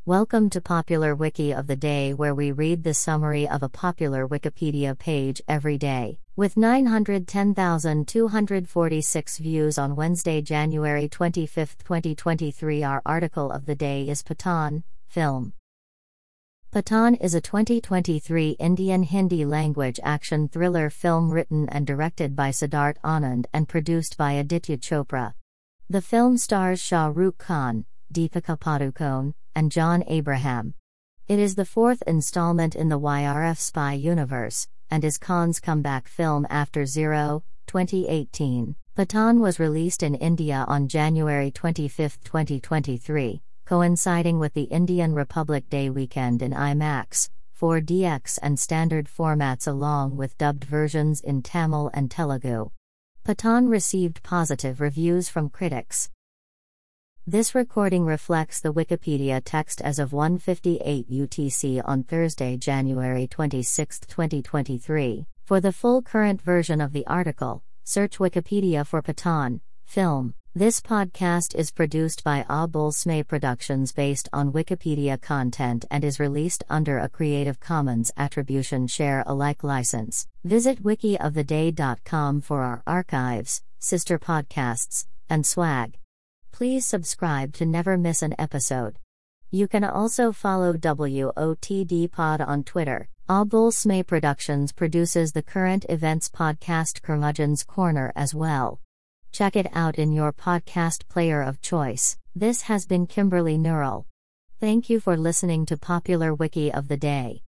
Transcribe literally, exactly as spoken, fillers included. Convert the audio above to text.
Welcome to Popular Wiki of the Day, where we read the summary of a popular Wikipedia page every day. With nine hundred ten thousand two hundred forty-six views on Wednesday, January twenty-fifth, twenty twenty-three, our article of the day is Pathaan, film. Pathaan is a twenty twenty-three Indian Hindi language action thriller film written and directed by Siddharth Anand and produced by Aditya Chopra. The film stars Shah Rukh Khan, Deepika Padukone, and John Abraham. It is the fourth installment in the Y R F spy universe, and is Khan's comeback film after Zero, twenty eighteen. Pathaan was released in India on January twenty-fifth, twenty twenty-three, coinciding with the Indian Republic Day weekend in IMAX, four D X and standard formats along with dubbed versions in Tamil and Telugu. Pathaan received positive reviews from critics. This recording reflects the Wikipedia text as of one fifty-eight U T C on Thursday, January twenty-sixth, twenty twenty-three. For the full current version of the article, search Wikipedia for Pathaan, film. This podcast is produced by Abul Smay Productions based on Wikipedia content and is released under a Creative Commons Attribution Share Alike license. Visit wiki of the day dot com for our archives, sister podcasts, and swag. Please subscribe to never miss an episode. You can also follow W O T D Pod on Twitter. Abul Smay Productions produces the current events podcast Curmudgeon's Corner as well. Check it out in your podcast player of choice. This has been Kimberly Neural. Thank you for listening to Popular Wiki of the Day.